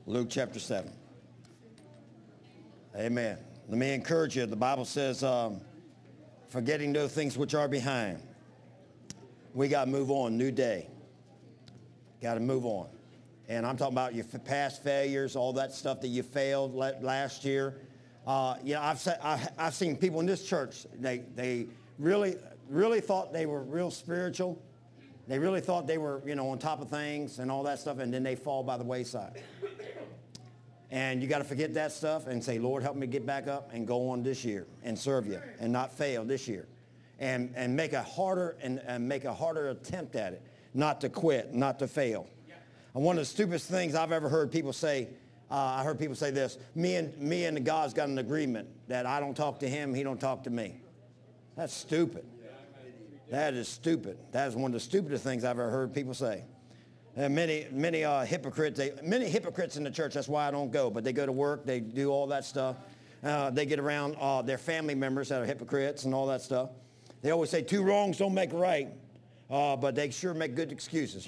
Luke chapter 7. Amen. Let me encourage you. The Bible says, forgetting those things which are behind. We got to move on. New day. Got to move on. And I'm talking about your past failures, all that stuff that you failed last year. I've seen people in this church, they really thought they were real spiritual. They really thought they were, on top of things and all that stuff, and then they fall by the wayside. And you got to forget that stuff and say, Lord, help me get back up and go on this year and serve you and not fail this year. And make a harder attempt at it, not to quit, not to fail. And one of the stupidest things I've ever heard people say, I heard people say this, me and God's got an agreement that I don't talk to him, he don't talk to me. That's stupid. That is stupid. That is one of the stupidest things I've ever heard people say. And many hypocrites in the church, that's why I don't go, but they go to work, they do all that stuff. They get around their family members that are hypocrites and all that stuff. They always say two wrongs don't make a right, but they sure make good excuses,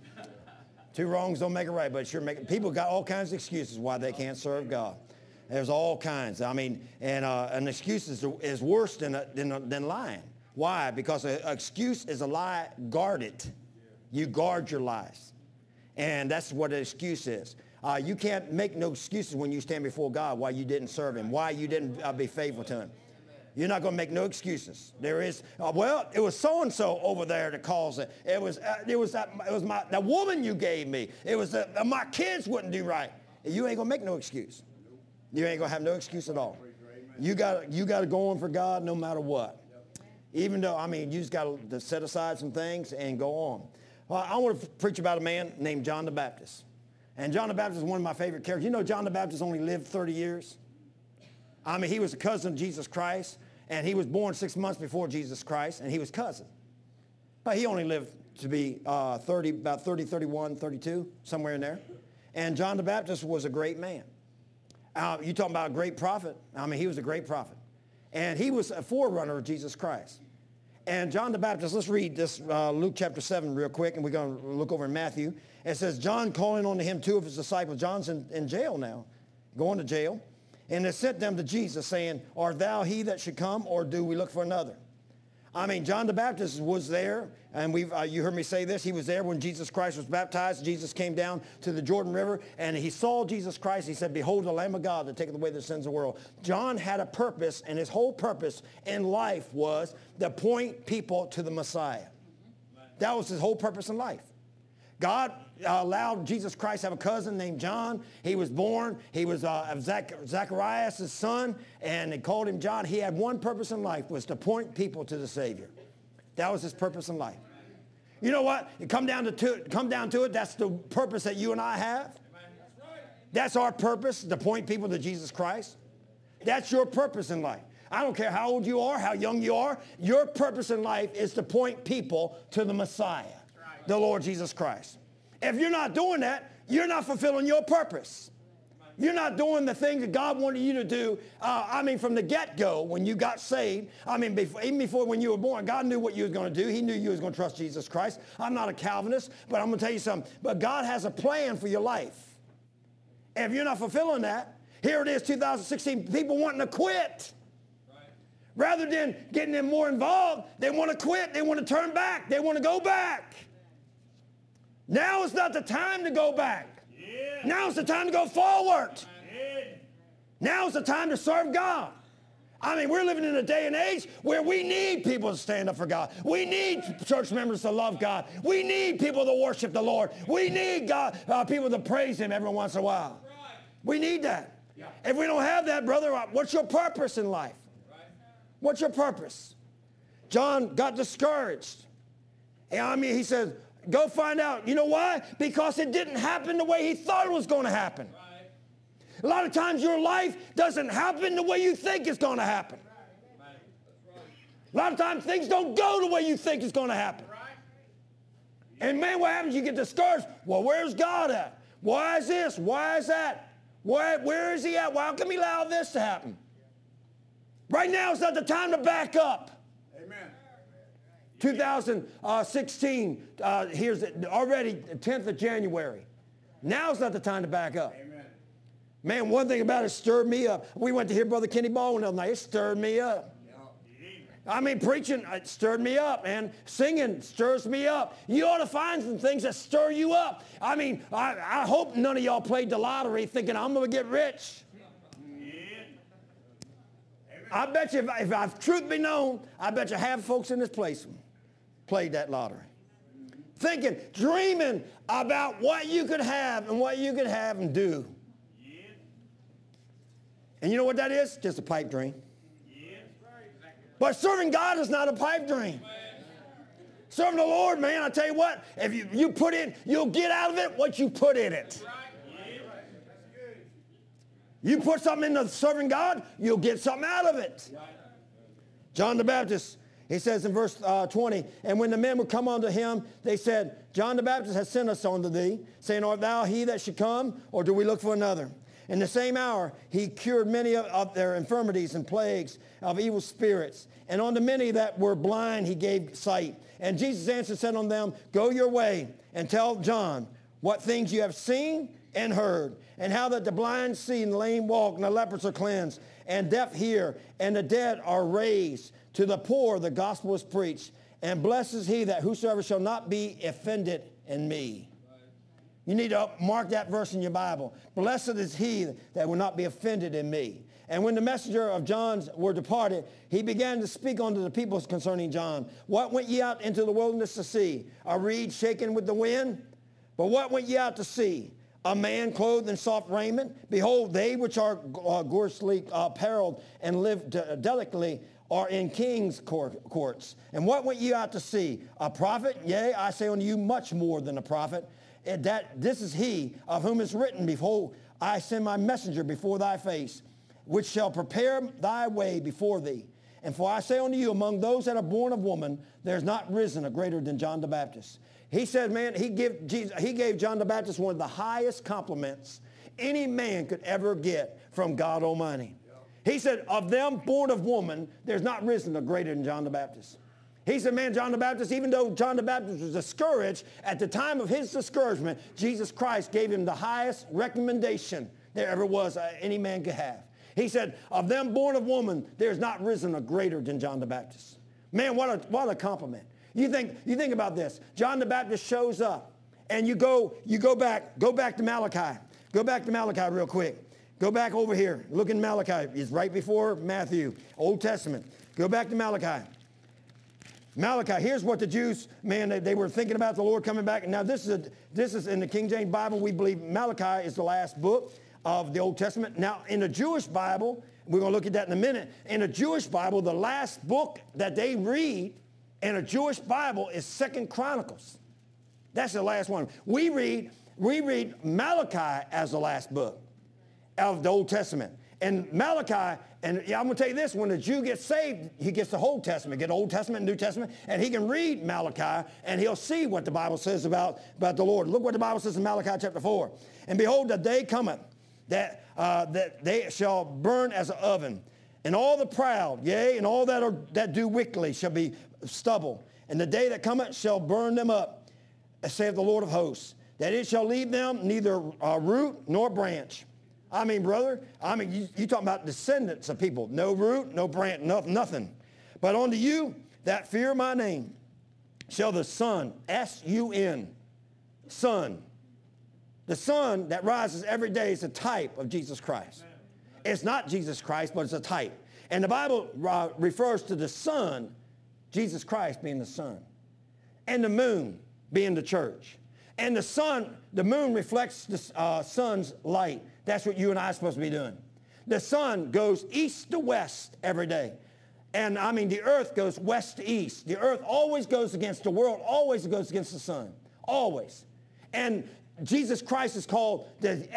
Two wrongs don't make it right, but people got all kinds of excuses why they can't serve God. There's all kinds. And an excuse is worse than lying. Why? Because an excuse is a lie guarded. You guard your lies. And that's what an excuse is. You can't make no excuses when you stand before God why you didn't serve him, why you didn't be faithful to him. You're not going to make no excuses. There is, it was so-and-so over there that caused it. It was the woman you gave me. It was my kids wouldn't do right. You ain't going to make no excuse. You ain't going to have no excuse at all. You got to go on for God no matter what. Even though, you just got to set aside some things and go on. Well, I want to preach about a man named John the Baptist. And John the Baptist is one of my favorite characters. John the Baptist only lived 30 years. He was a cousin of Jesus Christ. And he was born 6 months before Jesus Christ, and he was cousin. But he only lived to be about 30, 31, 32, somewhere in there. And John the Baptist was a great man. You talking about a great prophet. He was a great prophet. And he was a forerunner of Jesus Christ. And John the Baptist, let's read this Luke chapter 7 real quick, and we're going to look over in Matthew. It says, John calling unto him two of his disciples. John's in jail now, going to jail. And they sent them to Jesus saying, art thou he that should come, or do we look for another? John the Baptist was there, and you heard me say this. He was there when Jesus Christ was baptized. Jesus came down to the Jordan River, and he saw Jesus Christ. He said, behold, the Lamb of God that taketh away the sins of the world. John had a purpose, and his whole purpose in life was to point people to the Messiah. That was his whole purpose in life. God allowed Jesus Christ to have a cousin named John. He was born. He was Zacharias' son, and they called him John. He had one purpose in life, was to point people to the Savior. That was his purpose in life. You know what? Come down to it, that's the purpose that you and I have. That's our purpose, to point people to Jesus Christ. That's your purpose in life. I don't care how old you are, how young you are. Your purpose in life is to point people to the Messiah, the Lord Jesus Christ. If you're not doing that, you're not fulfilling your purpose. You're not doing the things that God wanted you to do. From the get-go, when you got saved, even before when you were born, God knew what you was going to do. He knew you was going to trust Jesus Christ. I'm not a Calvinist, but I'm going to tell you something. But God has a plan for your life. If you're not fulfilling that, here it is, 2016, people wanting to quit. Rather than getting them more involved, they want to quit. They want to turn back. They want to go back. Now is not the time to go back. Yeah. Now is the time to go forward. Yeah. Now is the time to serve God. We're living in a day and age where we need people to stand up for God. We need church members to love God. We need people to worship the Lord. We need people to praise him every once in a while. Right. We need that. Yeah. If we don't have that, brother, what's your purpose in life? Right. What's your purpose? John got discouraged. He said, go find out. You know why? Because it didn't happen the way he thought it was going to happen. Right. A lot of times your life doesn't happen the way you think it's going to happen. Right. A lot of times things don't go the way you think it's going to happen. Right. And man, what happens? You get discouraged. Well, where's God at? Why is this? Why is that? Where is he at? Why can he allow this to happen? Right now is not the time to back up. Amen. 2016, here's already the 10th of January. Now's not the time to back up. Amen. Man, one thing about it stirred me up. We went to hear Brother Kenny Baldwin the other night. It stirred me up. I mean, preaching, it stirred me up, man. Singing stirs me up. You ought to find some things that stir you up. I mean, I hope none of y'all played the lottery thinking, I'm going to get rich. I bet you, if truth be known, I bet you half folks in this place played that lottery. Thinking, dreaming about what you could have and what you could have and do. And you know what that is? Just a pipe dream. But serving God is not a pipe dream. Serving the Lord, man, I tell you what, if you put in, you'll get out of it what you put in it. You put something into serving God, you'll get something out of it. John the Baptist, he says in verse 20, and when the men would come unto him, they said, John the Baptist has sent us unto thee, saying, art thou he that should come, or do we look for another? In the same hour, he cured many of their infirmities and plagues of evil spirits. And unto many that were blind, he gave sight. And Jesus answered, said unto them, go your way and tell John what things you have seen and heard, and how that the blind see and the lame walk, and the lepers are cleansed, and deaf hear, and the dead are raised. To the poor the gospel is preached. And blessed is he that whosoever shall not be offended in me. You need to mark that verse in your Bible. Blessed is he that will not be offended in me. And when the messenger of John's were departed, he began to speak unto the people concerning John. What went ye out into the wilderness to see? A reed shaken with the wind? But what went ye out to see? A man clothed in soft raiment? Behold, they which are gorgeously apparelled and live delicately are in king's courts. And what went ye out to see? A prophet? Yea, I say unto you, much more than a prophet. That this is he of whom is written, behold, I send my messenger before thy face, which shall prepare thy way before thee. And for I say unto you, among those that are born of woman, there is not risen a greater than John the Baptist. He said, man, he gave John the Baptist one of the highest compliments any man could ever get from God Almighty. He said, of them born of woman, there's not risen a greater than John the Baptist. He said, man, John the Baptist, even though John the Baptist was discouraged, at the time of his discouragement, Jesus Christ gave him the highest recommendation there ever was any man could have. He said, of them born of woman, there's not risen a greater than John the Baptist. Man, what a compliment. You think about this. John the Baptist shows up, and you go back to Malachi. Go back to Malachi real quick. Go back over here. Look in Malachi. It's right before Matthew, Old Testament. Go back to Malachi. Malachi, here's what the Jews, man, they were thinking about the Lord coming back. And now this is in the King James Bible. We believe Malachi is the last book of the Old Testament. Now, in the Jewish Bible, we're going to look at that in a minute. In the Jewish Bible, the last book that they read in a Jewish Bible is 2 Chronicles. That's the last one. We read Malachi as the last book of the Old Testament. And Malachi, and I'm going to tell you this, when a Jew gets saved, he gets the whole Testament, get Old Testament and New Testament, and he can read Malachi, and he'll see what the Bible says about the Lord. Look what the Bible says in Malachi chapter 4. And behold, the day cometh that they shall burn as an oven, and all the proud, yea, and all that do wickedly shall be stubble. And the day that cometh shall burn them up, saith the Lord of hosts, that it shall leave them neither root nor branch. I mean, brother, you talking about descendants of people. No root, no branch, nothing. But unto you that fear my name shall the sun, S-U-N, sun. The sun that rises every day is a type of Jesus Christ. It's not Jesus Christ, but it's a type. And the Bible refers to the sun, Jesus Christ being the sun, and the moon being the church. And the moon reflects the sun's light. That's what you and I are supposed to be doing. The sun goes east to west every day. And the earth goes west to east. The earth always goes against the world, always goes against the sun, always. And Jesus Christ is called the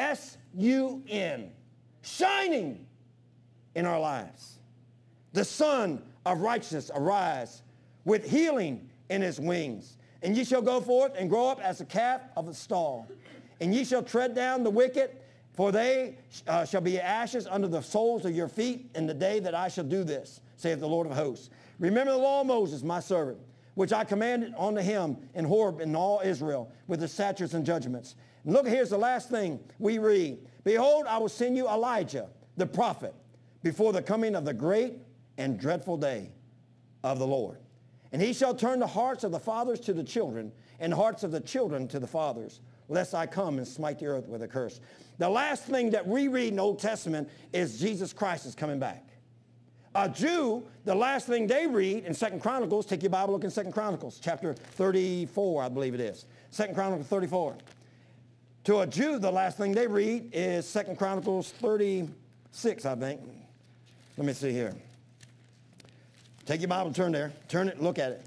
S-U-N, shining in our lives. The sun of righteousness arise with healing in his wings. And ye shall go forth and grow up as a calf of a stall. And ye shall tread down the wicked, for they shall be ashes under the soles of your feet in the day that I shall do this, saith the Lord of hosts. Remember the law of Moses, my servant, which I commanded unto him in Horeb and all Israel with the statutes and judgments. And look, here's the last thing we read. Behold, I will send you Elijah, the prophet, before the coming of the great and dreadful day of the Lord. And he shall turn the hearts of the fathers to the children, and the hearts of the children to the fathers, lest I come and smite the earth with a curse. The last thing that we read in the Old Testament is Jesus Christ is coming back. A Jew, the last thing they read in 2 Chronicles, take your Bible, look in 2 Chronicles, chapter 34, I believe it is. 2 Chronicles 34. To a Jew, the last thing they read is 2 Chronicles 36, I think. Let me see here. Take your Bible, turn there. Turn it, look at it.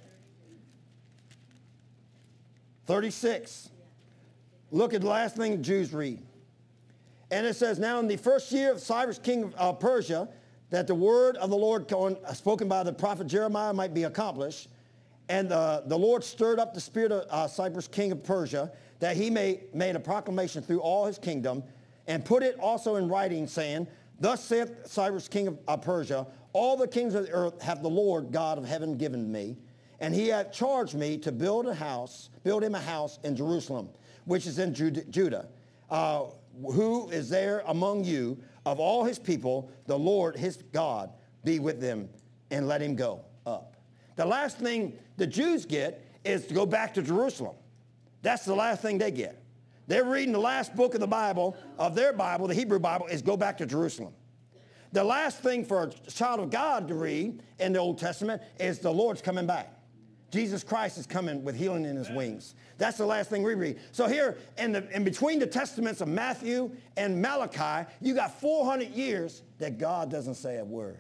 36. Look at the last thing the Jews read. And it says, now in the first year of Cyrus, king of Persia, that the word of the Lord spoken by the prophet Jeremiah might be accomplished. And the Lord stirred up the spirit of Cyrus, king of Persia, that he made a proclamation through all his kingdom, and put it also in writing, saying, thus saith Cyrus, king of Persia, all the kings of the earth hath the Lord God of heaven given me, and he hath charged me to build him a house in Jerusalem, which is in Judah. Who is there among you of all his people, the Lord his God be with them, and let him go up. The last thing the Jews get is to go back to Jerusalem. That's the last thing they get. They're reading the last book of the Bible, of their Bible, the Hebrew Bible, is go back to Jerusalem. The last thing for a child of God to read in the Old Testament is the Lord's coming back. Jesus Christ is coming with healing in his wings. That's the last thing we read. So here, in between the testaments of Matthew and Malachi, you got 400 years that God doesn't say a word.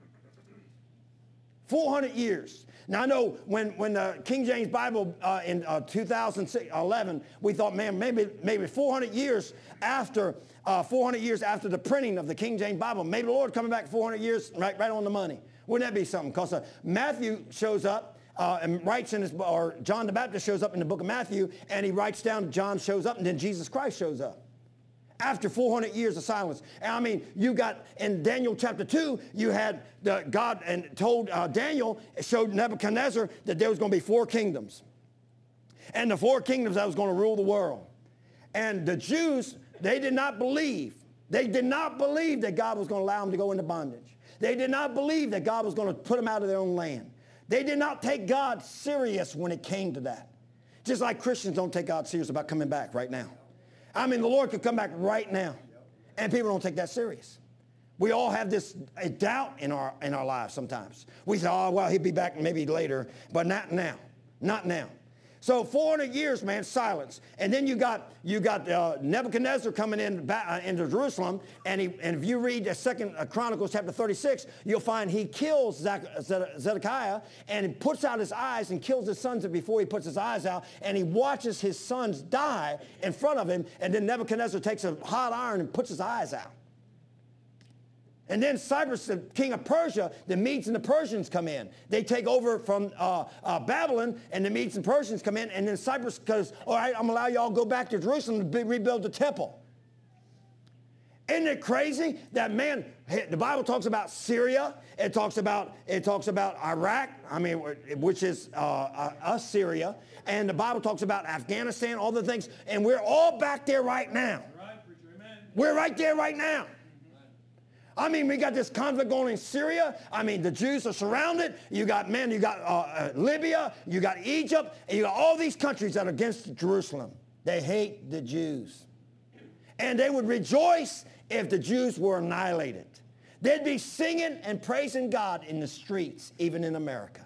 400 years. Now I know when the King James Bible in 2011, we thought, man, maybe 400 years after the printing of the King James Bible, maybe the Lord coming back 400 years right on the money. Wouldn't that be something? Because Matthew shows up and writes in or John the Baptist shows up in the book of Matthew, and he writes down, John shows up, and then Jesus Christ shows up. After 400 years of silence. And I mean, you got in Daniel chapter 2, you had God and told Daniel, showed Nebuchadnezzar that there was going to be 4 kingdoms. And the 4 kingdoms that was going to rule the world. And the Jews, they did not believe. They did not believe that God was going to allow them to go into bondage. They did not believe that God was going to put them out of their own land. They did not take God serious when it came to that. Just like Christians don't take God serious about coming back right now. I mean, the Lord could come back right now, and people don't take that serious. We all have this doubt in our lives sometimes. We say, oh, well, he'll be back maybe later, but not now. Not now. So 400 years, man, silence. And then you got Nebuchadnezzar coming into Jerusalem, and if you read the 2 Chronicles chapter 36, you'll find he kills Zedekiah, and he puts out his eyes and kills his sons before he puts his eyes out, and he watches his sons die in front of him, and then Nebuchadnezzar takes a hot iron and puts his eyes out. And then Cyrus, the king of Persia, the Medes and the Persians come in. They take over from Babylon, and the Medes and Persians come in, and then Cyrus goes, all right, I'm going to allow y'all to go back to Jerusalem to rebuild the temple. Isn't it crazy that, man, the Bible talks about Syria. It talks about Iraq, which is Syria. And the Bible talks about Afghanistan, all the things. And we're all back there right now. Right, preacher, amen. We're right there right now. I mean, we got this conflict going in Syria. I mean, the Jews are surrounded. You got Libya, you got Egypt, and you got all these countries that are against Jerusalem. They hate the Jews. And they would rejoice if the Jews were annihilated. They'd be singing and praising God in the streets, even in America.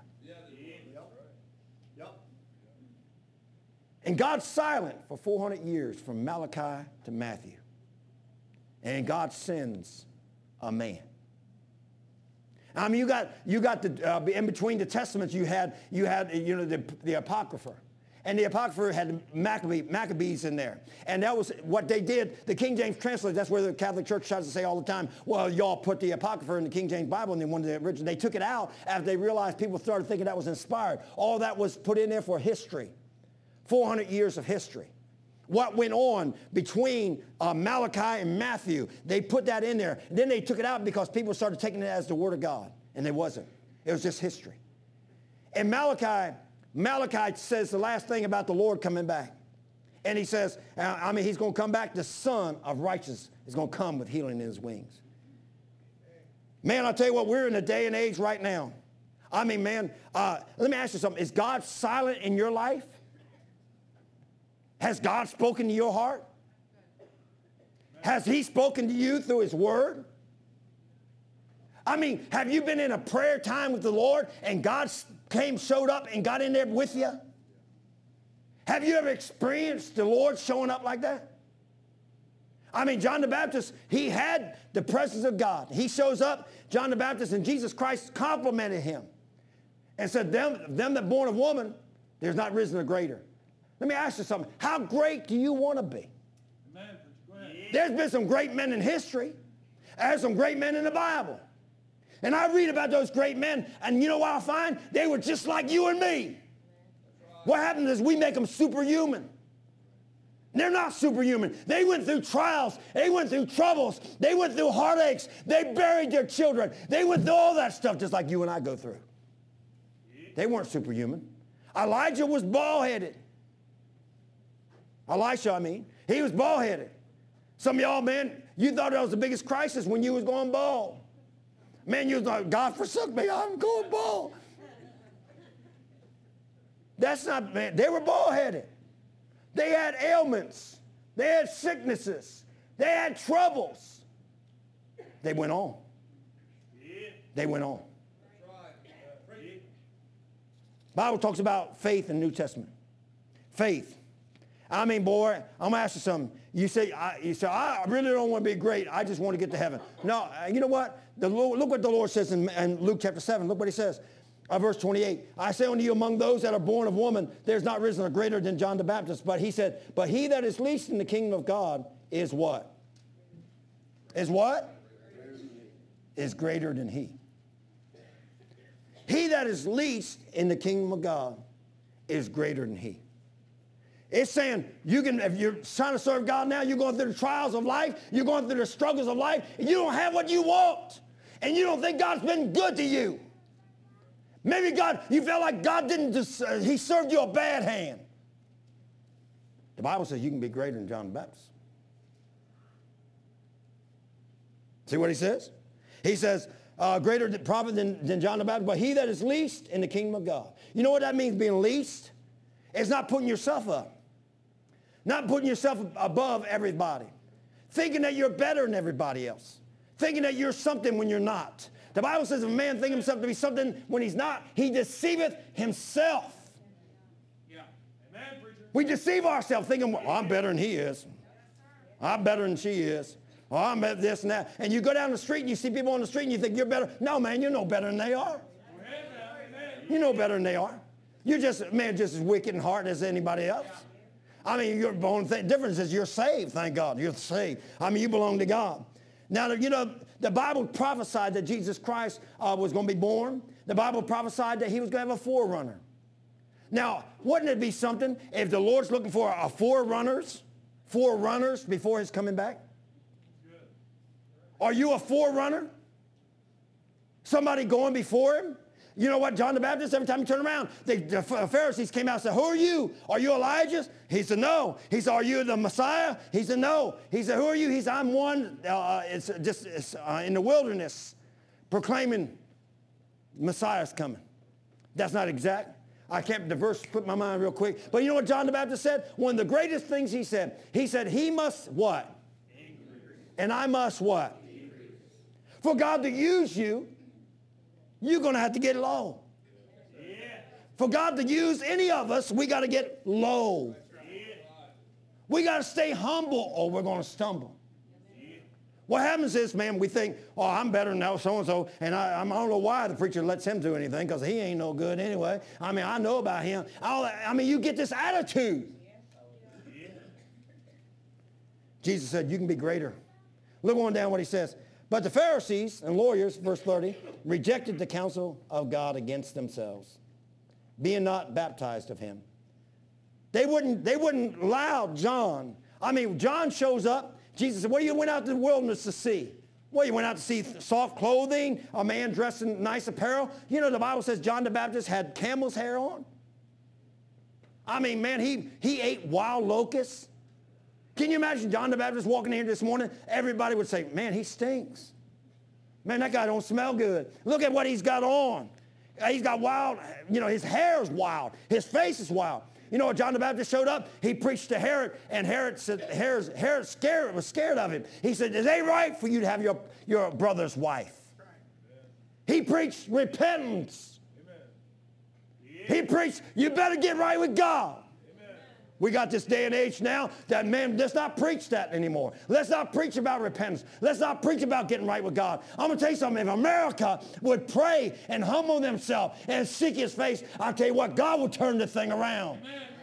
And God's silent for 400 years from Malachi to Matthew. And God sends a man. I mean, you got the in between the testaments, you had the Apocrypha, and the Apocrypha had Maccabees in there, and that was what they did. The King James translation, that's where the Catholic Church tries to say all the time, well, y'all put the Apocrypha in the King James Bible, and then one of the original, they took it out after they realized people started thinking that was inspired. All that was put in there for history, 400 years of history. What went on between Malachi and Matthew, they put that in there. Then they took it out because people started taking it as the Word of God, and it wasn't. It was just history. In Malachi Malachi says the last thing about the Lord coming back. And he says, he's going to come back. The Son of Righteousness is going to come with healing in his wings. Man, I'll tell you what, we're in a day and age right now. Let me ask you something. Is God silent in your life? Has God spoken to your heart? Has he spoken to you through his word? Have you been in a prayer time with the Lord and God showed up and got in there with you? Have you ever experienced the Lord showing up like that? John the Baptist, he had the presence of God. He shows up, John the Baptist, and Jesus Christ complimented him and said, them that born of woman, there's not risen a greater. Let me ask you something. How great do you want to be? Amen. There's been some great men in history. There's some great men in the Bible. And I read about those great men, and you know what I find? They were just like you and me. What happens is we make them superhuman. They're not superhuman. They went through trials. They went through troubles. They went through heartaches. They buried their children. They went through all that stuff just like you and I go through. They weren't superhuman. Elijah was bald-headed. He was bald-headed. Some of y'all, man, you thought that was the biggest crisis when you was going bald. Man, you was like, God forsook me. I'm going bald. That's not, man. They were bald-headed. They had ailments. They had sicknesses. They had troubles. They went on. They went on. Bible talks about faith in the New Testament. Faith. Boy, I'm going to ask you something. You say, I really don't want to be great. I just want to get to heaven. No, you know what? Look what the Lord says in Luke chapter 7. Look what he says. Verse 28. I say unto you, among those that are born of woman, there's not risen a greater than John the Baptist. But he said, but he that is least in the kingdom of God is what? Is what? Is greater than he. He that is least in the kingdom of God is greater than he. It's saying if you're trying to serve God now, you're going through the trials of life, you're going through the struggles of life, and you don't have what you want, and you don't think God's been good to you. Maybe you felt like God he served you a bad hand. The Bible says you can be greater than John the Baptist. See what he says? He says, greater prophet than John the Baptist, but he that is least in the kingdom of God. You know what that means, being least? It's not putting yourself up. Not putting yourself above everybody. Thinking that you're better than everybody else. Thinking that you're something when you're not. The Bible says if a man think himself to be something when he's not, he deceiveth himself. Yeah. Amen, preacher. We deceive ourselves thinking, well, I'm better than he is. I'm better than she is. Well, I'm better this and that. And you go down the street and you see people on the street and you think you're better. No, man, you know better than they are. You know better than they are. You're just as wicked in heart as anybody else. Your only difference is you're saved, thank God. You're saved. You belong to God. Now, the Bible prophesied that Jesus Christ was going to be born. The Bible prophesied that he was going to have a forerunner. Now, wouldn't it be something if the Lord's looking for four runners before his coming back? Are you a forerunner? Somebody going before him? You know what, John the Baptist, every time he turned around, the Pharisees came out and said, who are you? Are you Elijah? He said, no. He said, are you the Messiah? He said, no. He said, who are you? He said, I'm one in the wilderness proclaiming Messiah's coming. That's not exact. I can't, the verse put my mind real quick. But you know what John the Baptist said? One of the greatest things he said he must what? Increase. And I must what? Decrease. For God to use you, you're going to have to get low. Yeah. For God to use any of us, we got to get low. Yeah. We got to stay humble or we're going to stumble. Yeah. What happens is, man, we think, oh, I'm better than so-and-so, and I don't know why the preacher lets him do anything because he ain't no good anyway. I know about him. You get this attitude. Yeah. Jesus said, you can be greater. Look on down what he says. But the Pharisees and lawyers, verse 30, rejected the counsel of God against themselves, being not baptized of him. They wouldn't allow John. John shows up. Jesus said, well, you went out to the wilderness to see. Well, you went out to see soft clothing, a man dressed in nice apparel. You know, the Bible says John the Baptist had camel's hair on. I mean, man, he ate wild locusts. Can you imagine John the Baptist walking in here this morning? Everybody would say, man, he stinks. Man, that guy don't smell good. Look at what he's got on. He's got wild, his hair is wild. His face is wild. You know, when John the Baptist showed up, he preached to Herod, and Herod was scared of him. He said, is it right for you to have your brother's wife? He preached repentance. He preached, you better get right with God. We got this day and age now that, man, let's not preach that anymore. Let's not preach about repentance. Let's not preach about getting right with God. I'm going to tell you something. If America would pray and humble themselves and seek his face, I'll tell you what, God will turn the thing around.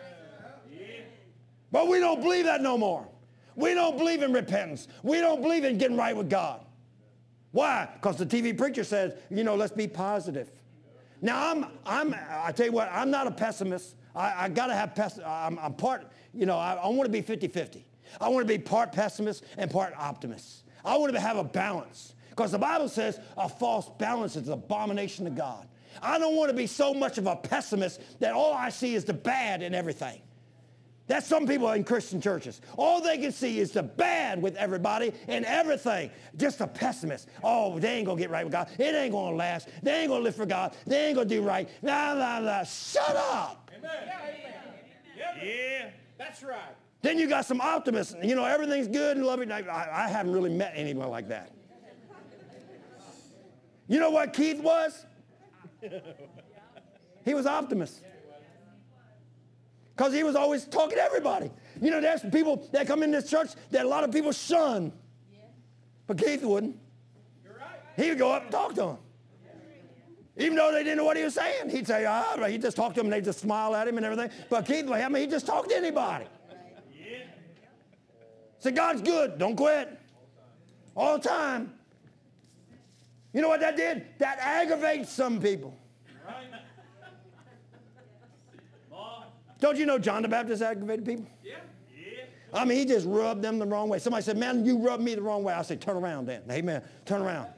But we don't believe that no more. We don't believe in repentance. We don't believe in getting right with God. Why? Because the TV preacher says, let's be positive. Now, I tell you what, I'm not a pessimist. I got to have, I'm part, I want to be 50-50. I want to be part pessimist and part optimist. I want to have a balance. Because the Bible says a false balance is an abomination to God. I don't want to be so much of a pessimist that all I see is the bad in everything. That's some people in Christian churches. All they can see is the bad with everybody and everything. Just a pessimist. Oh, they ain't going to get right with God. It ain't going to last. They ain't going to live for God. They ain't going to do right. Nah, nah, nah. Shut up. Amen. Yeah, that's right. Then you got some optimists. Everything's good and loving. I haven't really met anyone like that. You know what Keith was? He was optimist. Because he was always talking to everybody. There's people that come in this church that a lot of people shun. But Keith wouldn't. He would go up and talk to them. Even though they didn't know what he was saying. He'd say, he just talked to them and they just smile at him and everything. But Keith, he just talked to anybody. Said, God's good. Don't quit. All the time. You know what that did? That aggravates some people. Don't you know John the Baptist aggravated people? Yeah. He just rubbed them the wrong way. Somebody said, man, you rubbed me the wrong way. I said, turn around then. Amen. Turn around.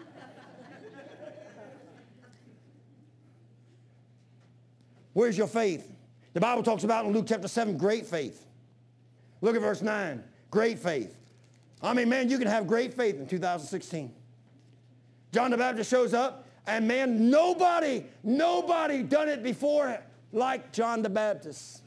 Where's your faith? The Bible talks about in Luke chapter 7, great faith. Look at verse 9. Great faith. Man, you can have great faith in 2016. John the Baptist shows up, and man, nobody done it before like John the Baptist.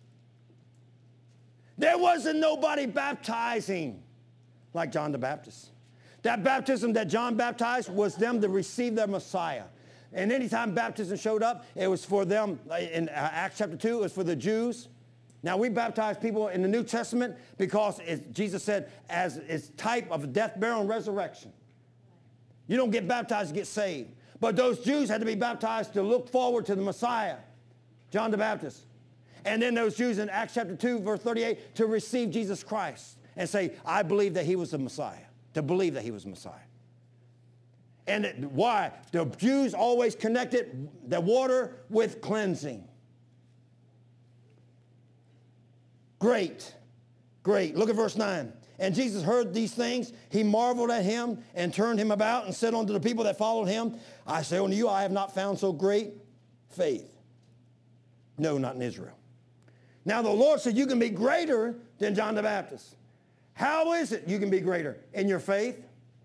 There wasn't nobody baptizing like John the Baptist. That baptism that John baptized was them to receive their Messiah. And anytime baptism showed up, it was for them. In Acts chapter 2, it was for the Jews. Now, we baptize people in the New Testament because Jesus said, as it's type of death, burial, and resurrection. You don't get baptized to get saved. But those Jews had to be baptized to look forward to the Messiah, John the Baptist. And then those Jews in Acts chapter 2, verse 38, to receive Jesus Christ and say, I believe that he was the Messiah, to believe that he was the Messiah. And why? The Jews always connected the water with cleansing. Great. Look at verse 9. And Jesus heard these things. He marveled at him and turned him about and said unto the people that followed him, I say unto you, I have not found so great faith. No, not in Israel. Now the Lord said you can be greater than John the Baptist. How is it you can be greater? In your faith?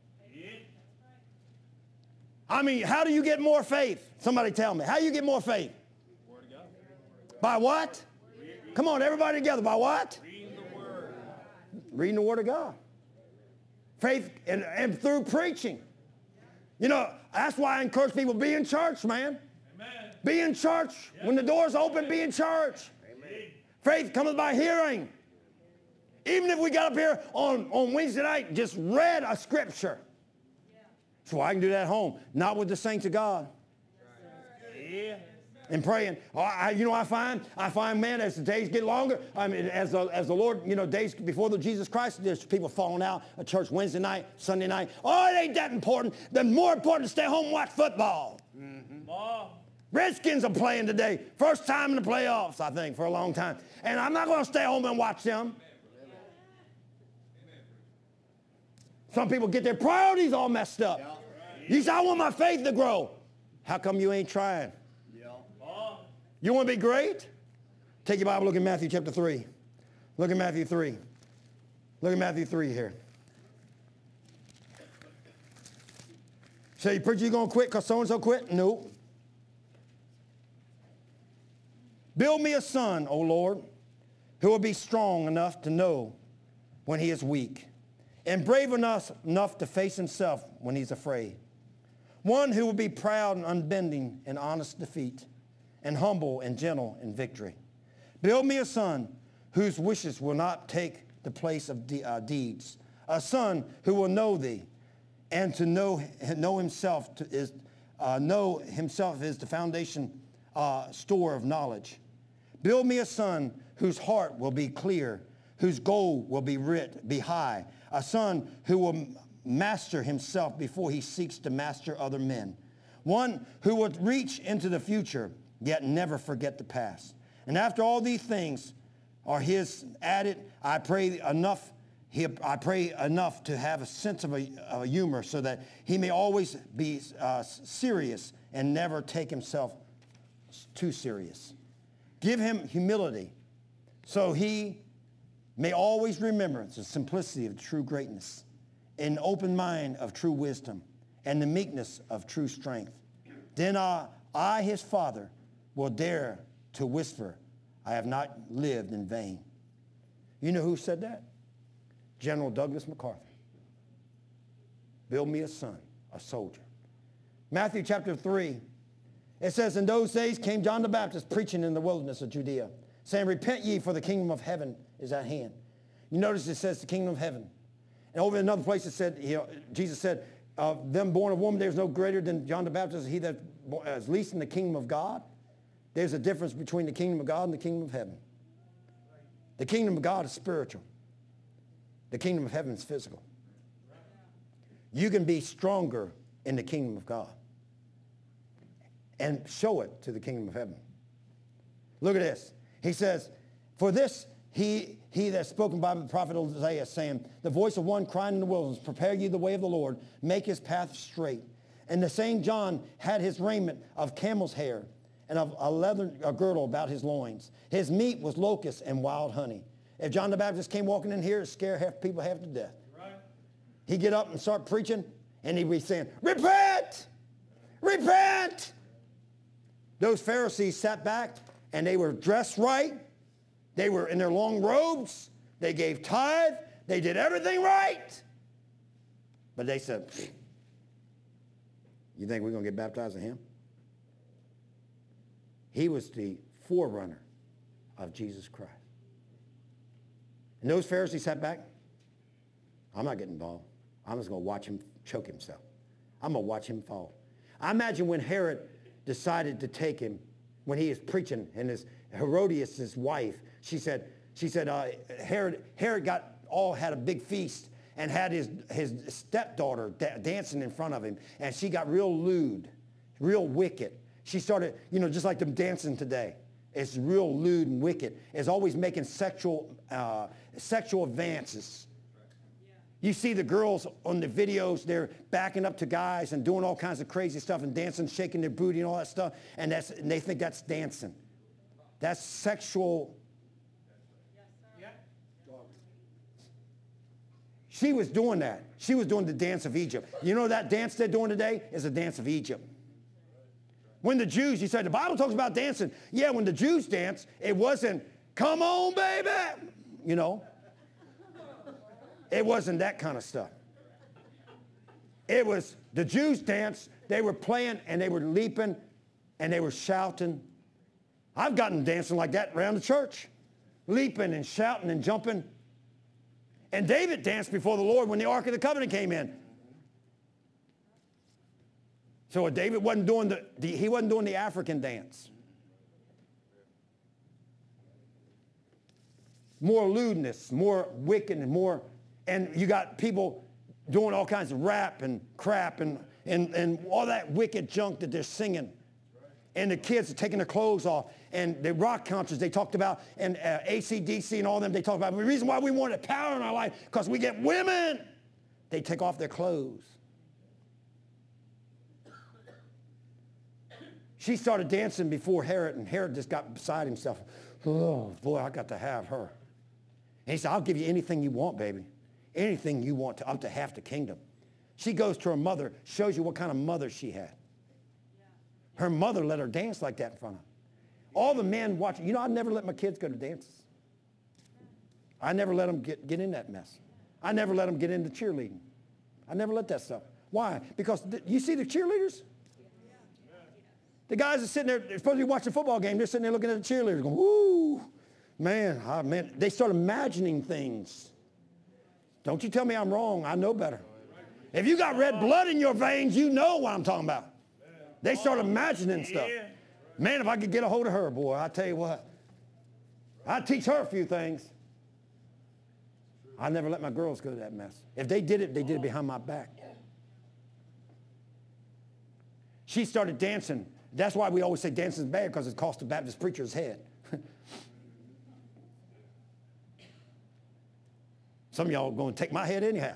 How do you get more faith? Somebody tell me. How do you get more faith? Word of God. By what? Come on, everybody together. By what? Reading the Word. Reading the Word of God. Faith and through preaching. That's why I encourage people, be in church, man. Amen. Be in church. Yep. When the doors open, be in church. Amen. Faith comes by hearing. Even if we got up here on Wednesday night, just read a scripture. So I can do that at home, not with the saints of God. Yeah. And praying. I find, man, as the days get longer, as the Lord, days before the Jesus Christ, there's people falling out of church Wednesday night, Sunday night. Oh, it ain't that important. The more important to stay home and watch football. Mm-hmm. Redskins are playing today. First time in the playoffs, I think, for a long time. And I'm not going to stay home and watch them. Some people get their priorities all messed up. Yeah. You say, I want my faith to grow. How come you ain't trying? Yeah. You want to be great? Take your Bible, look at Matthew chapter 3. Look at Matthew 3. Look at Matthew 3 here. Say, preacher, you going to quit because so-and-so quit? No. Build me a son, O Lord, who will be strong enough to know when he is weak, and brave enough to face himself when he's afraid. One who will be proud and unbending in honest defeat, and humble and gentle in victory. Build me a son whose wishes will not take the place of deeds. A son who will know thee, and to know himself is the foundation store of knowledge. Build me a son whose heart will be clear, whose goal will be high. A son who will master himself before he seeks to master other men. One who will reach into the future, yet never forget the past. And after all these things are his added, I pray enough to have a sense of a humor so that he may always be serious and never take himself too serious. Give him humility so he may always remember the simplicity of true greatness, an open mind of true wisdom, and the meekness of true strength. Then I, his father, will dare to whisper, I have not lived in vain. You know who said that? General Douglas MacArthur. Build me a son, a soldier. Matthew chapter 3, it says, in those days came John the Baptist preaching in the wilderness of Judea, saying, repent ye, for the kingdom of heaven is at hand. You notice it says the kingdom of heaven. And over in another place it said, Jesus said, them born of woman, there's no greater than John the Baptist, he that is least in the kingdom of God. There's a difference between the kingdom of God and the kingdom of heaven. The kingdom of God is spiritual. The kingdom of heaven is physical. You can be stronger in the kingdom of God and show it to the kingdom of heaven. Look at this. He says, for this he that's spoken by the prophet Isaiah, saying, the voice of one crying in the wilderness, prepare ye the way of the Lord, make his path straight. And the same John had his raiment of camel's hair and of a girdle about his loins. His meat was locusts and wild honey. If John the Baptist came walking in here, it'd scare people half to death. Right. He'd get up and start preaching, and he'd be saying, repent! Repent! Those Pharisees sat back, and they were dressed right. They were in their long robes. They gave tithe. They did everything right. But they said, you think we're going to get baptized in him? He was the forerunner of Jesus Christ. And those Pharisees sat back. I'm not getting involved. I'm just going to watch him choke himself. I'm going to watch him fall. I imagine when Herod decided to take him, when he is preaching, and his Herodias, his wife, she said, Herod had a big feast and had his stepdaughter dancing in front of him, and she got real lewd, real wicked. She started, just like them dancing today. It's real lewd and wicked. It's always making sexual advances. You see the girls on the videos, they're backing up to guys and doing all kinds of crazy stuff and dancing, shaking their booty and all that stuff, and they think that's dancing. That's sexual. Yes, sir. She was doing that. She was doing the dance of Egypt. You know that dance they're doing today is a dance of Egypt. When the Jews, you said, the Bible talks about dancing. Yeah, when the Jews danced, it wasn't, come on, baby, It wasn't that kind of stuff. It was the Jews danced. They were playing, and they were leaping, and they were shouting. I've gotten dancing like that around the church, leaping and shouting and jumping. And David danced before the Lord when the Ark of the Covenant came in. So David wasn't doing he wasn't doing the African dance. More lewdness, more wicked, and you got people doing all kinds of rap and crap and all that wicked junk that they're singing. And the kids are taking their clothes off. And the rock concerts they talked about, and AC/DC and all them, they talked about the reason why we wanted power in our life, because we get women. They take off their clothes. She started dancing before Herod, and Herod just got beside himself. Oh, boy, I got to have her. And he said, I'll give you anything you want, baby. Anything you want, up to half the kingdom. She goes to her mother, shows you what kind of mother she had. Her mother let her dance like that in front of her. All the men watching. You know, I never let my kids go to dances. I never let them get in that mess. I never let them get into cheerleading. I never let that stuff. Why? Because you see the cheerleaders? The guys are sitting there, they're supposed to be watching a football game. They're sitting there looking at the cheerleaders going, woo, man, they start imagining things. Don't you tell me I'm wrong. I know better. If you got red blood in your veins, you know what I'm talking about. They start imagining stuff. Man, if I could get a hold of her, boy, I tell you what, I'd teach her a few things. I never let my girls go to that mess. If they did it behind my back. She started dancing. That's why we always say dancing is bad, because it cost the Baptist preacher's head. Some of y'all are going to take my head anyhow.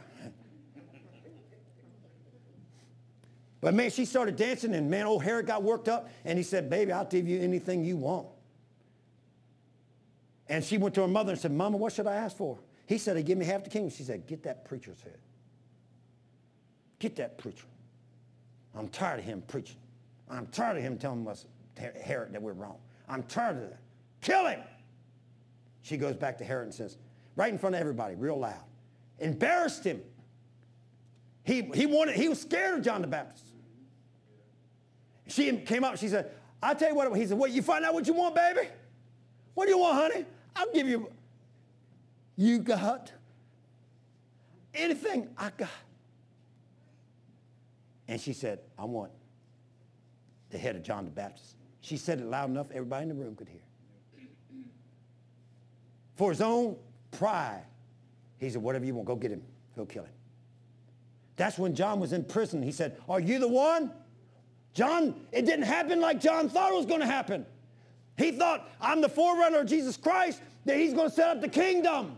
But man, she started dancing, and man, old Herod got worked up, and he said, baby, I'll give you anything you want. And she went to her mother and said, Mama, what should I ask for? He said, hey, give me half the kingdom. She said, get that preacher's head. Get that preacher. I'm tired of him preaching. I'm tired of him telling us, Herod, that we're wrong. I'm tired of that. Kill him. She goes back to Herod and says, right in front of everybody, real loud, embarrassed him. He was scared of John the Baptist. She came up, she said, I'll tell you what, he said, what, you find out what you want, baby? What do you want, honey? I'll give you, you got anything I got. And she said, I want the head of John the Baptist. She said it loud enough everybody in the room could hear. For his own pride, he said, whatever you want, go get him. Go kill him. That's when John was in prison. He said, are you the one? John, it didn't happen like John thought it was going to happen. He thought, I'm the forerunner of Jesus Christ, that he's going to set up the kingdom.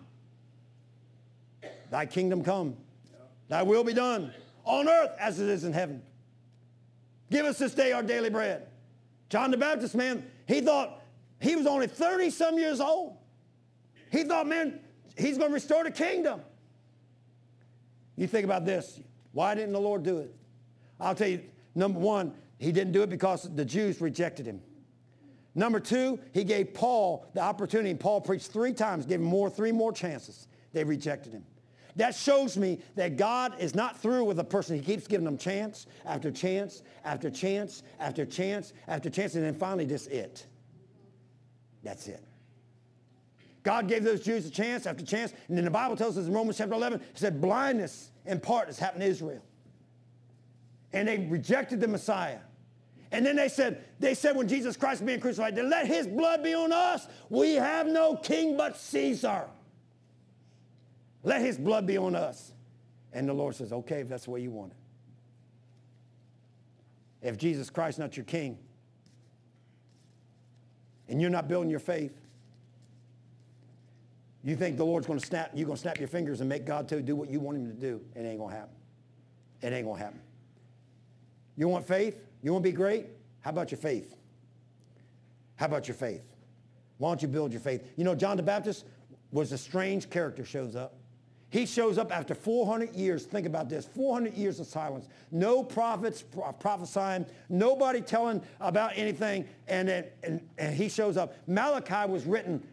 Thy kingdom come. Thy will be done on earth as it is in heaven. Give us this day our daily bread. John the Baptist, man, he thought he was only 30-some years old. He thought, man, he's going to restore the kingdom. You think about this. Why didn't the Lord do it? I'll tell you, number one, he didn't do it because the Jews rejected him. Number two, he gave Paul the opportunity. Paul preached 3 times, gave him 3 more chances. They rejected him. That shows me that God is not through with a person. He keeps giving them chance after chance after chance after chance after chance, and then finally just it. That's it. God gave those Jews a chance after chance, and then the Bible tells us in Romans chapter 11, it said blindness in part has happened to Israel. And they rejected the Messiah. And then they said when Jesus Christ was being crucified, let his blood be on us. We have no king but Caesar. Let his blood be on us. And the Lord says, okay, if that's the way you want it. If Jesus Christ is not your king, and you're not building your faith, you think the Lord's going to snap your fingers and make God do what you want him to do. It ain't going to happen. It ain't going to happen. You want faith? You want to be great? How about your faith? How about your faith? Why don't you build your faith? You know, John the Baptist was a strange character, shows up. He shows up after 400 years. Think about this, 400 years of silence. No prophets prophesying, nobody telling about anything, and he shows up. Malachi was written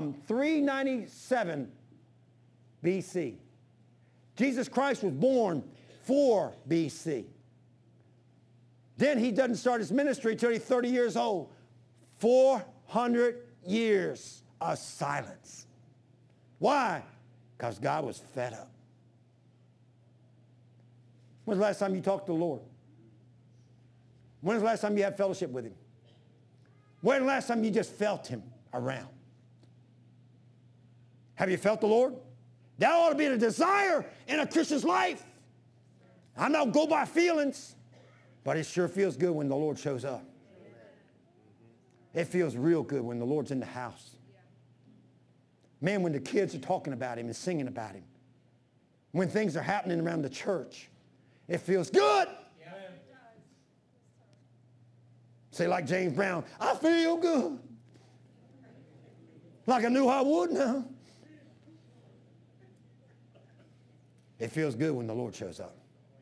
397 BC. Jesus Christ was born 4 BC. Then he doesn't start his ministry until he's 30 years old. 400 years of silence. Why? Because God was fed up. When's the last time you talked to the Lord? When's the last time you had fellowship with him? When's the last time you just felt him around? Have you felt the Lord? That ought to be the desire in a Christian's life. I don't go by feelings, but it sure feels good when the Lord shows up. It feels real good when the Lord's in the house. Man, when the kids are talking about him and singing about him, when things are happening around the church, it feels good. Yeah. Say like James Brown, I feel good. Like I knew I would now. It feels good when the Lord shows up.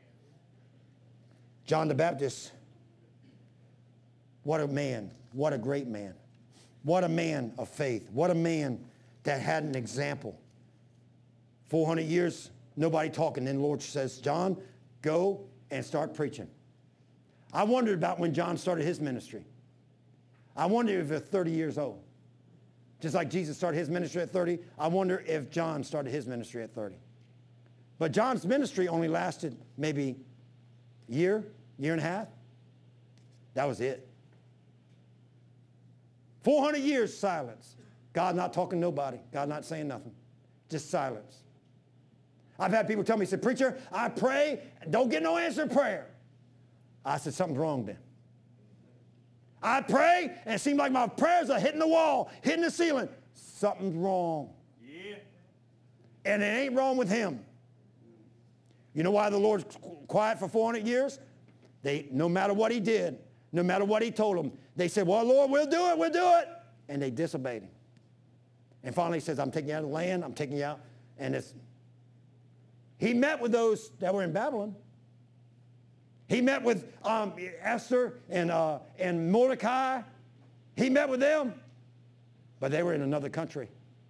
John the Baptist, what a man, what a great man. What a man of faith. What a man that had an example. 400 years, nobody talking. Then the Lord says, John, go and start preaching. I wondered about when John started his ministry. I wonder if he was 30 years old. Just like Jesus started his ministry at 30, I wonder if John started his ministry at 30. But John's ministry only lasted maybe a year and a half. That was it. 400 years silence. God not talking to nobody. God not saying nothing. Just silence. I've had people tell me, say, preacher, I pray, don't get no answer in prayer. I said, something's wrong then. I pray, and it seems like my prayers are hitting the wall, hitting the ceiling. Something's wrong. Yeah. And it ain't wrong with him. You know why the Lord's quiet for 400 years? No matter what he did, no matter what he told them, they said, well, Lord, we'll do it. And they disobeyed him. And finally he says, I'm taking you out of the land, I'm taking you out. And he met with those that were in Babylon. He met with Esther and Mordecai. He met with them, but they were in another country.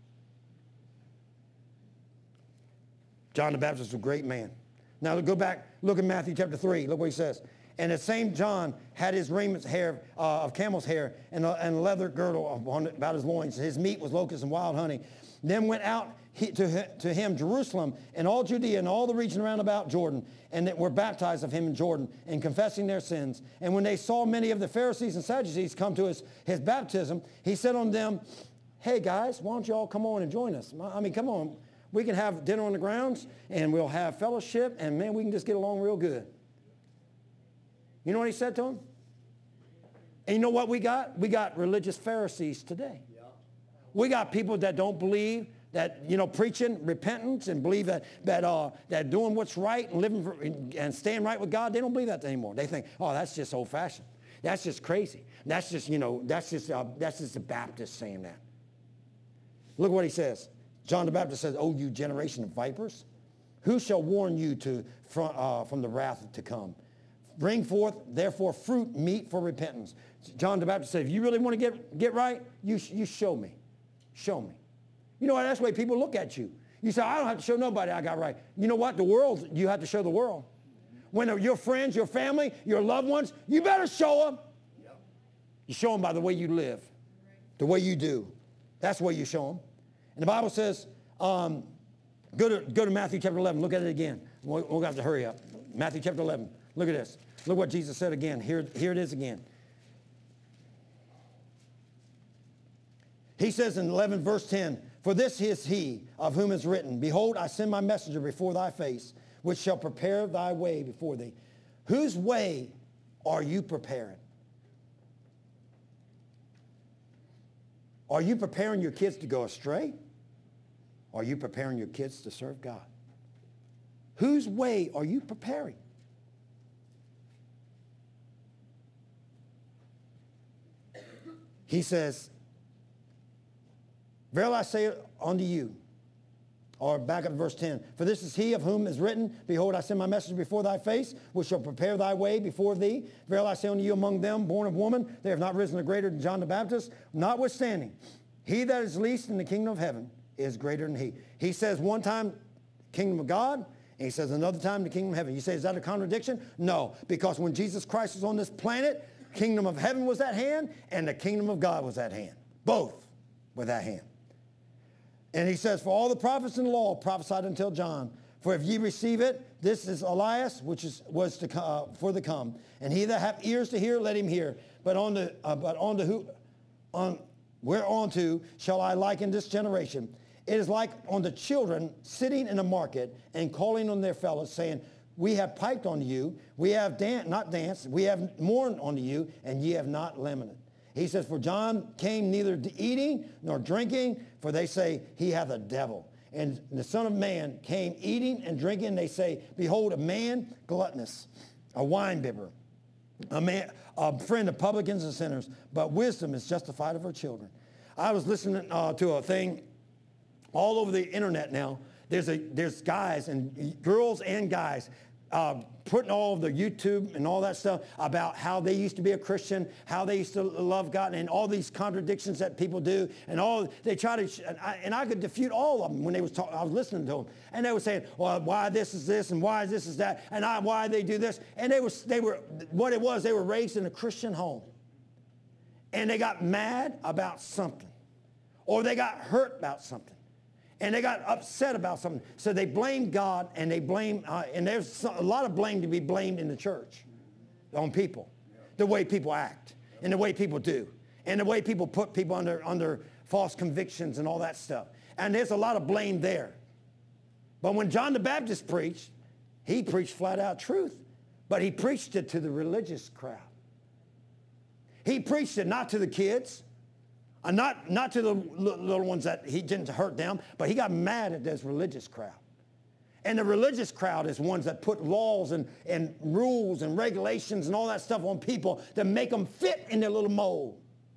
John the Baptist was a great man. Now go back, look at Matthew chapter 3. Look what he says. And the same John had his raiment of camel's hair and a leather girdle about his loins. His meat was locusts and wild honey. Then went out to him Jerusalem and all Judea and all the region around about Jordan, and that were baptized of him in Jordan and confessing their sins. And when they saw many of the Pharisees and Sadducees come to his baptism, he said unto them, hey guys, why don't you all come on and join us? I mean, come on. We can have dinner on the grounds, and we'll have fellowship, and man, we can just get along real good. You know what he said to them? And you know what we got? We got religious Pharisees today. Yeah. We got people that don't believe that, preaching repentance and believe that doing what's right and living and staying right with God, they don't believe that anymore. They think, oh, that's just old-fashioned. That's just crazy. That's just the Baptist saying that. Look what he says. John the Baptist says, oh, you generation of vipers, who shall warn you from the wrath to come? Bring forth, therefore, fruit meet for repentance. John the Baptist said, if you really want to get right, you show me. Show me. You know what? That's the way people look at you. You say, I don't have to show nobody I got right. You know what? The world, you have to show the world. When your friends, your family, your loved ones, you better show them. Yep. You show them by the way you live, the way you do. That's the way you show them. And the Bible says, go to Matthew chapter 11. Look at it again. We'll have to hurry up. Matthew chapter 11. Look at this. Look what Jesus said again. Here it is again. He says in 11 verse 10, for this is he of whom is written, behold, I send my messenger before thy face, which shall prepare thy way before thee. Whose way are you preparing? Are you preparing your kids to go astray? Or are you preparing your kids to serve God? Whose way are you preparing? He says, verily I say unto you, or back up to verse 10, for this is he of whom is written, behold, I send my messenger before thy face, which shall prepare thy way before thee. Verily I say unto you, among them born of woman, they have not risen a greater than John the Baptist. Notwithstanding, he that is least in the kingdom of heaven is greater than he. He says one time, kingdom of God, and he says another time, the kingdom of heaven. You say, is that a contradiction? No, because when Jesus Christ was on this planet, kingdom of heaven was at hand, and the kingdom of God was at hand. Both were at hand. And he says, for all the prophets in the law prophesied until John. For if ye receive it, this is Elias, which was for the come. And he that hath ears to hear, let him hear. Whereunto shall I liken this generation? It is like on the children sitting in a market and calling on their fellows, saying, we have piped unto you, we have not danced, we have mourned unto you, and ye have not lamented. He says, for John came neither eating nor drinking, for they say he hath a devil. And the Son of Man came eating and drinking. They say, behold, a man gluttonous, a winebibber, a friend of publicans and sinners. But wisdom is justified of her children. I was listening to a thing all over the internet now. There's guys and girls and guys putting all of the YouTube and all that stuff about how they used to be a Christian, how they used to love God, and all these contradictions that people do, and all they try to, and I could refute all of them when they was talking. I was listening to them, and they were saying, well, why this is this, and why this is that, and why they do this, and they were what it was. They were raised in a Christian home, and they got mad about something, or they got hurt about something. And they got upset about something. So they blamed God, and they blame, and there's a lot of blame to be blamed in the church on people. The way people act, and the way people do, and the way people put people under false convictions and all that stuff. And there's a lot of blame there. But when John the Baptist preached, he preached flat out truth. But he preached it to the religious crowd. He preached it not to the kids. Not to the little ones that he didn't hurt them, but he got mad at this religious crowd. And the religious crowd is ones that put laws and rules and regulations and all that stuff on people to make them fit in their little mold.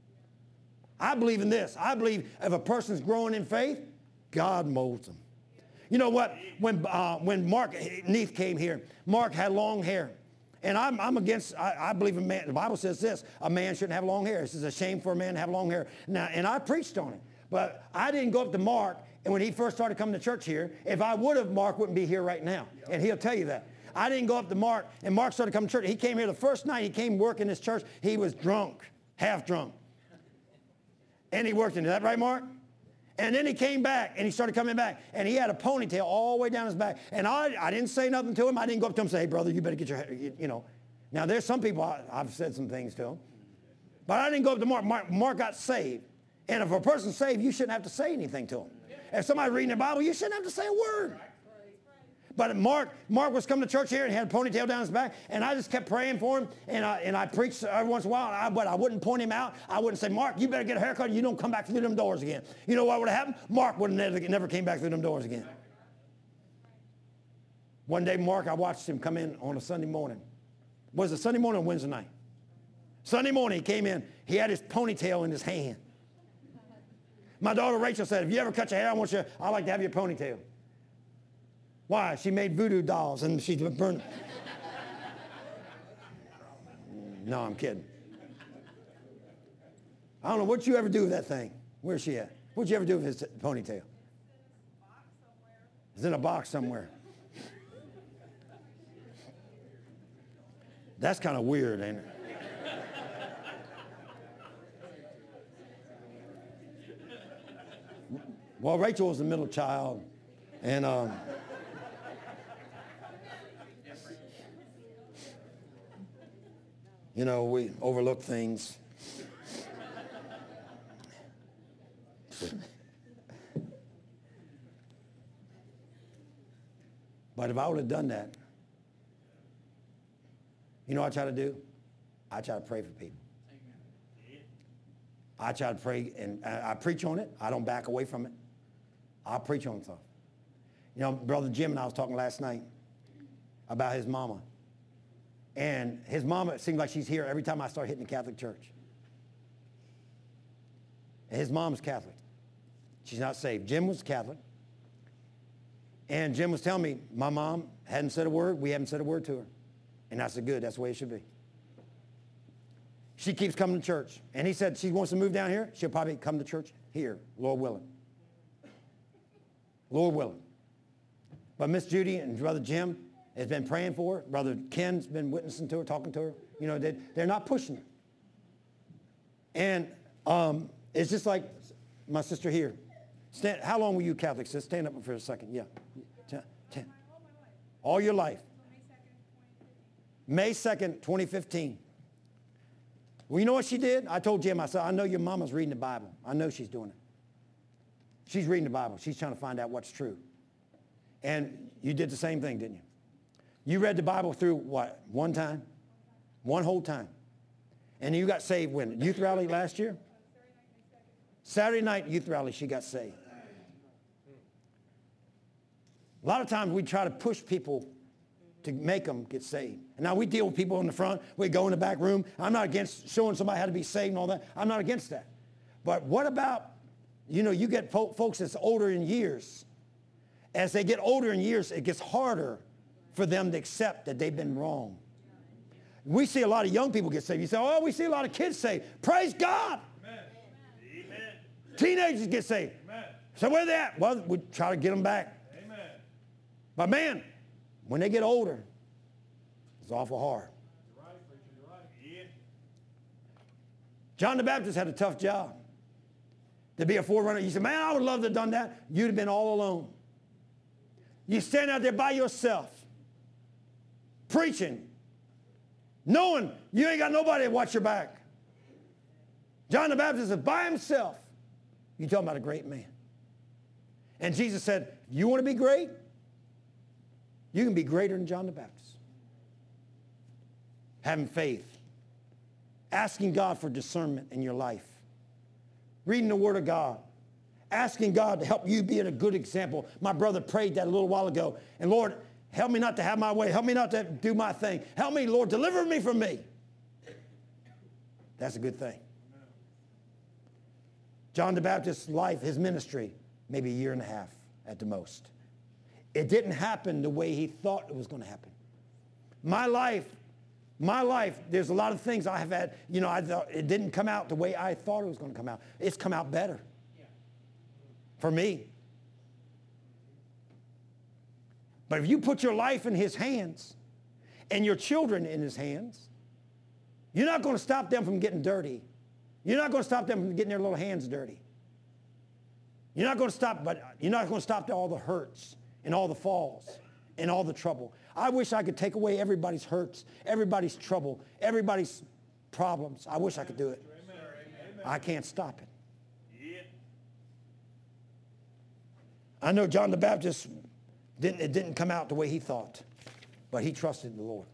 I believe in this. I believe if a person's growing in faith, God molds them. You know what? When Mark Neath came here, Mark had long hair. And I'm against, I believe in man. The Bible says this, a man shouldn't have long hair. This is a shame for a man to have long hair. Now, and I preached on it. But I didn't go up to Mark, and when he first started coming to church here, if I would have, Mark wouldn't be here right now. And he'll tell you that. I didn't go up to Mark, and Mark started coming to church. He came here the first night he came work in this church. He was drunk, half drunk. And he worked in it. Is that right, Mark? And then he came back, and he started coming back, and he had a ponytail all the way down his back. And I didn't say nothing to him. I didn't go up to him and say, hey, brother, you better get your hair, you know. Now, there's some people I've said some things to him. But I didn't go up to Mark. Mark got saved. And if a person's saved, you shouldn't have to say anything to him. If somebody's reading the Bible, you shouldn't have to say a word. But Mark was coming to church here and he had a ponytail down his back, and I just kept praying for him, and I preached every once in a while, but I wouldn't point him out. I wouldn't say, Mark, you better get a haircut, and you don't come back through them doors again. You know what would have happened? Mark would have never came back through them doors again. One day, Mark, I watched him come in on a Sunday morning. Was it Sunday morning or Wednesday night? Sunday morning, he came in. He had his ponytail in his hand. My daughter Rachel said, if you ever cut your hair, I like to have your ponytail. Why? She made voodoo dolls and she burned them. No, I'm kidding. I don't know what you ever do with that thing. Where's she at? What'd you ever do with his ponytail? It's in a box somewhere. That's kind of weird, ain't it? Well, Rachel was the middle child, and you know, we overlook things. But if I would have done that, you know what I try to do? I try to pray for people. I try to pray, and I preach on it. I don't back away from it. I'll preach on stuff. You know, Brother Jim and I was talking last night about his mama. And his mama, it seems like she's here every time I start hitting the Catholic church. And his mom's Catholic. She's not saved. Jim was Catholic. And Jim was telling me, my mom hadn't said a word. We haven't said a word to her. And I said, good, that's the way it should be. She keeps coming to church. And he said she wants to move down here. She'll probably come to church here, Lord willing. Lord willing. But Miss Judy and Brother Jim has been praying for her. Brother Ken's been witnessing to her, talking to her. You know, they're not pushing her. And it's just like my sister here. How long were you Catholic, sis? Stand up for a second. Yeah. 10. All your life. May 2nd, 2015. Well, you know what she did? I told Jim, I said, I know your mama's reading the Bible. I know she's doing it. She's reading the Bible. She's trying to find out what's true. And you did the same thing, didn't you? You read the Bible through what? One time? One whole time. And you got saved when? Youth rally last year? Saturday night youth rally, she got saved. A lot of times we try to push people to make them get saved. And now we deal with people in the front. We go in the back room. I'm not against showing somebody how to be saved and all that. I'm not against that. But what about, you get folks that's older in years. As they get older in years, it gets harder for them to accept that they've been wrong. We see a lot of young people get saved. You say, oh, we see a lot of kids saved. Praise God. Amen. Amen. Teenagers get saved. Amen. So where they at? Well, we try to get them back. Amen. But man, when they get older, it's awful hard. You're right, preacher. You're right. Yeah. John the Baptist had a tough job to be a forerunner. You say, man, I would love to have done that. You'd have been all alone. You stand out there by yourself, preaching, knowing you ain't got nobody to watch your back. John the Baptist is by himself. You're talking about a great man. And Jesus said, you want to be great? You can be greater than John the Baptist. Having faith. Asking God for discernment in your life. Reading the Word of God. Asking God to help you be a good example. My brother prayed that a little while ago. And Lord, help me not to have my way. Help me not to do my thing. Help me, Lord, deliver me from me. That's a good thing. John the Baptist's life, his ministry, maybe a year and a half at the most. It didn't happen the way he thought it was going to happen. My life, there's a lot of things I have had, I thought it didn't come out the way I thought it was going to come out. It's come out better. For me. But if you put your life in his hands and your children in his hands, you're not going to stop them from getting dirty. You're not going to stop them from getting their little hands dirty. You're not going to stop all the hurts and all the falls and all the trouble. I wish I could take away everybody's hurts, everybody's trouble, everybody's problems. I wish I could do it. I can't stop it. I know John the Baptist, it didn't come out the way he thought, but he trusted in the Lord.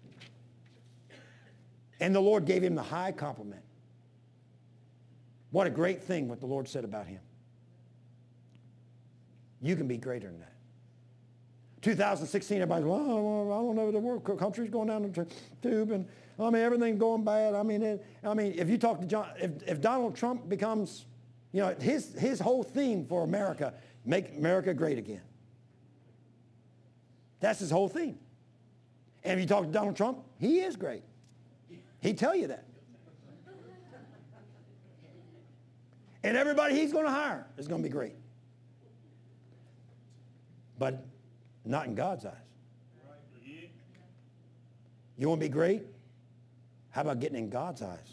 And the Lord gave him the high compliment. What a great thing what the Lord said about him. You can be greater than that. 2016, everybody's, well, I don't know, the world country's going down the tube, and everything's going bad. If you talk to John, if Donald Trump becomes, his whole theme for America, make America great again. That's his whole theme. And if you talk to Donald Trump, he is great. He'd tell you that. And everybody he's going to hire is going to be great. But not in God's eyes. You want to be great? How about getting in God's eyes?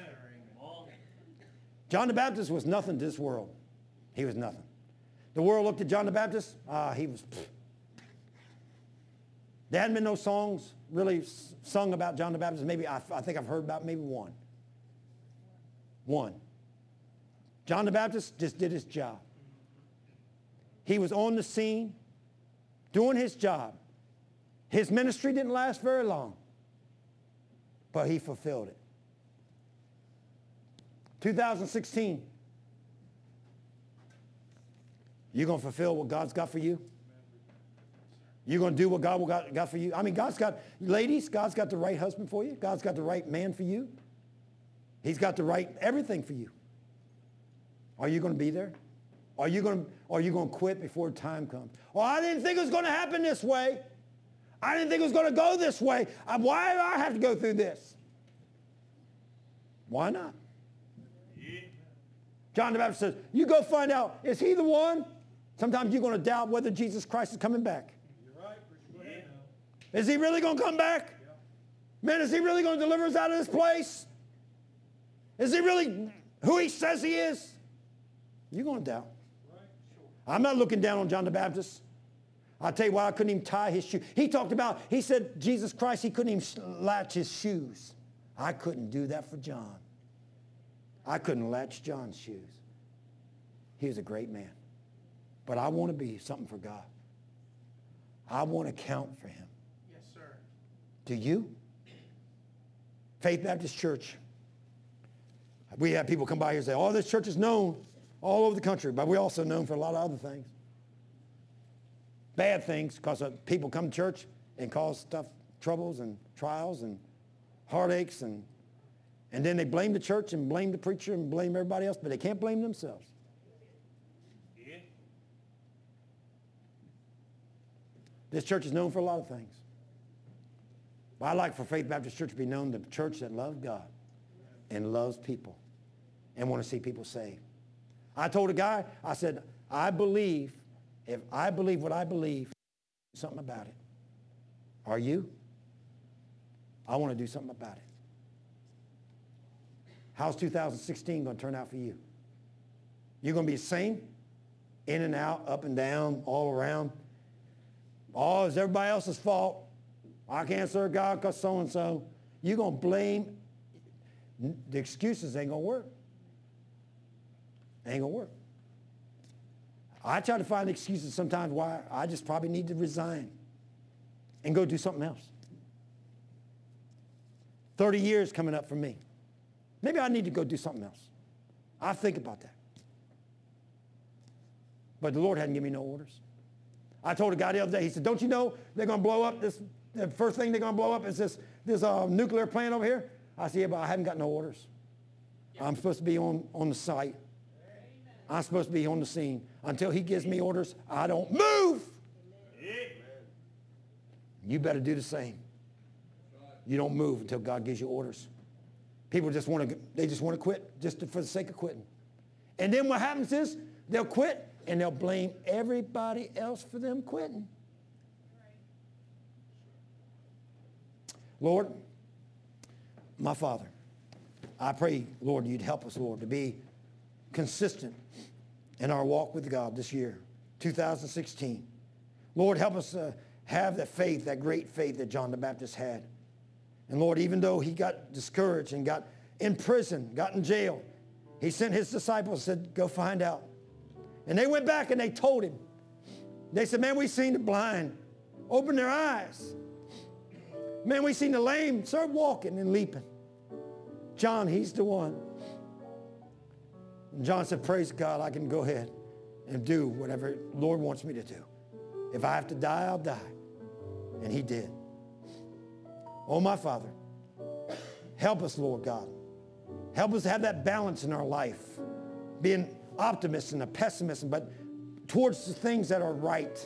John the Baptist was nothing to this world. He was nothing. The world looked at John the Baptist. He was. There hadn't been no songs really sung about John the Baptist. Maybe I think I've heard about maybe one. One. John the Baptist just did his job. He was on the scene, doing his job. His ministry didn't last very long, but he fulfilled it. 2016. You going to fulfill what God's got for you? You going to do what God got for you? God's got the right husband for you. God's got the right man for you. He's got the right everything for you. Are you going to be there? Are you going to quit before time comes? Oh, I didn't think it was going to happen this way. I didn't think it was going to go this way. Why do I have to go through this? Why not? John the Baptist says, you go find out, is he the one? Sometimes you're going to doubt whether Jesus Christ is coming back. You're right. Is he really going to come back? Man, is he really going to deliver us out of this place? Is he really who he says he is? You're going to doubt. I'm not looking down on John the Baptist. I'll tell you why I couldn't even tie his shoe. He said, Jesus Christ, he couldn't even latch his shoes. I couldn't do that for John. I couldn't latch John's shoes. He was a great man. But I want to be something for God. I want to count for him. Yes, sir. Do you? Faith Baptist Church. We have people come by here and say, oh, this church is known all over the country, but we're also known for a lot of other things. Bad things, because people come to church and cause troubles and trials and heartaches, and And then they blame the church and blame the preacher and blame everybody else, but they can't blame themselves. Yeah. This church is known for a lot of things. But I like for Faith Baptist Church to be known the church that loves God and loves people and want to see people saved. I told a guy, I said, if I believe what I believe, do something about it. Are you? I want to do something about it. How's 2016 going to turn out for you? You're going to be the same? In and out, up and down, all around. Oh, it's everybody else's fault. I can't serve God because so-and-so. You're going to blame. The excuses ain't going to work. Ain't going to work. I try to find excuses sometimes why I just probably need to resign and go do something else. 30 years coming up for me. Maybe I need to go do something else. I think about that. But the Lord hadn't given me no orders. I told a guy the other day, he said, don't you know they're going to blow up this, the first thing they're going to blow up is this nuclear plant over here? I said, yeah, but I haven't got no orders. I'm supposed to be on the site. I'm supposed to be on the scene. Until he gives me orders, I don't move. You better do the same. You don't move until God gives you orders. People just want to quit just for the sake of quitting. And then what happens is they'll quit and they'll blame everybody else for them quitting. Lord, my Father, I pray, Lord, you'd help us, Lord, to be consistent in our walk with God this year, 2016. Lord, help us have that faith, that great faith that John the Baptist had. And Lord, even though he got discouraged and got in prison, got in jail, he sent his disciples and said, go find out. And they went back and they told him. They said, man, we seen the blind open their eyes. Man, we seen the lame start walking and leaping. John, he's the one. And John said, praise God, I can go ahead and do whatever the Lord wants me to do. If I have to die, I'll die. And he did. Oh, my Father, help us, Lord God. Help us to have that balance in our life, being optimists and a pessimist, but towards the things that are right,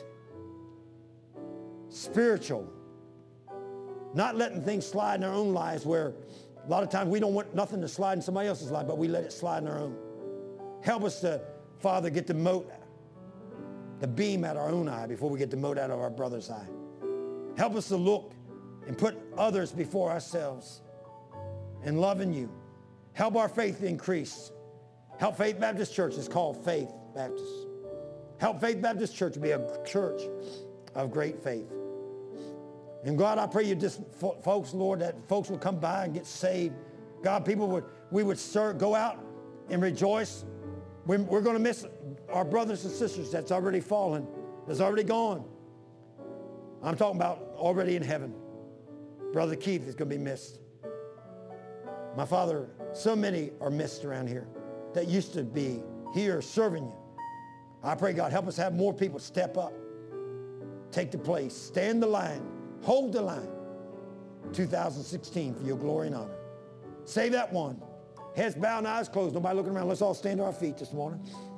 spiritual, not letting things slide in our own lives where a lot of times we don't want nothing to slide in somebody else's life, but we let it slide in our own. Help us to, Father, get the mote, the beam out of our own eye before we get the mote out of our brother's eye. Help us to look and put others before ourselves and loving you. Help our faith increase. Help Faith Baptist Church. It's called Faith Baptist. Help Faith Baptist Church be a church of great faith. And God, I pray you just, folks, Lord, that folks will come by and get saved. God, we would go out and rejoice. We're going to miss our brothers and sisters that's already fallen, that's already gone. I'm talking about already in heaven. Brother Keith is going to be missed. My Father, so many are missed around here that used to be here serving you. I pray, God, help us have more people step up, take the place, stand the line, hold the line. 2016 for your glory and honor. Save that one. Heads bowed and eyes closed. Nobody looking around. Let's all stand to our feet this morning.